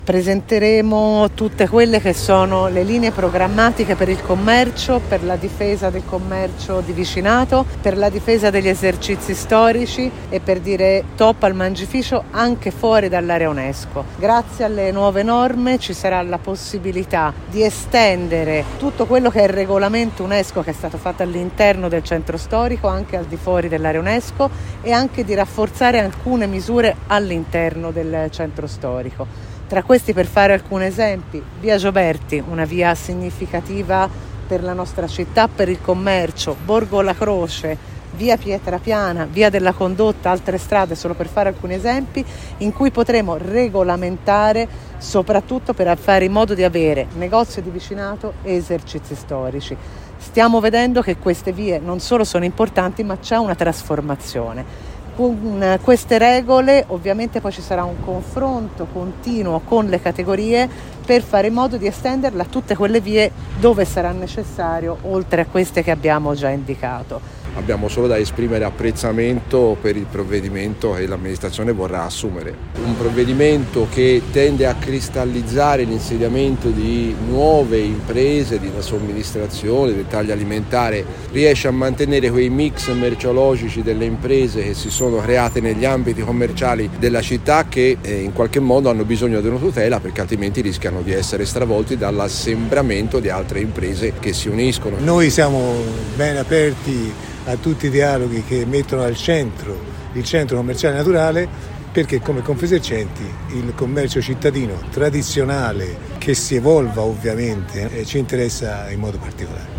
Presenteremo tutte quelle che sono le linee programmatiche per il commercio, per la difesa del commercio di vicinato, per la difesa degli esercizi storici e per dire top al mangificio anche fuori dall'area UNESCO. Grazie alle nuove norme ci sarà la possibilità di estendere tutto quello che è il regolamento UNESCO che è stato fatto all'interno del centro storico anche al di fuori dell'area UNESCO e anche di rafforzare alcune misure all'interno del centro storico. Tra questi, per fare alcuni esempi, via Gioberti, una via significativa per la nostra città, per il commercio, Borgo La Croce, via Pietrapiana, via della Condotta, altre strade, solo per fare alcuni esempi, in cui potremo regolamentare soprattutto per fare in modo di avere negozio di vicinato e esercizi storici. Stiamo vedendo che queste vie non solo sono importanti, ma c'è una trasformazione. Con queste regole ovviamente poi ci sarà un confronto continuo con le categorie per fare in modo di estenderla a tutte quelle vie dove sarà necessario, oltre a queste che abbiamo già indicato. Abbiamo solo da esprimere apprezzamento per il provvedimento che l'amministrazione vorrà assumere. Un provvedimento che tende a cristallizzare l'insediamento di nuove imprese di somministrazione, del taglio alimentare, riesce a mantenere quei mix merceologici delle imprese che si sono create negli ambiti commerciali della città che in qualche modo hanno bisogno di una tutela perché altrimenti rischiano di essere stravolti dall'assembramento di altre imprese che si uniscono. Noi siamo ben aperti a tutti i dialoghi che mettono al centro il centro commerciale naturale, perché come Confesercenti il commercio cittadino tradizionale che si evolva ovviamente ci interessa in modo particolare.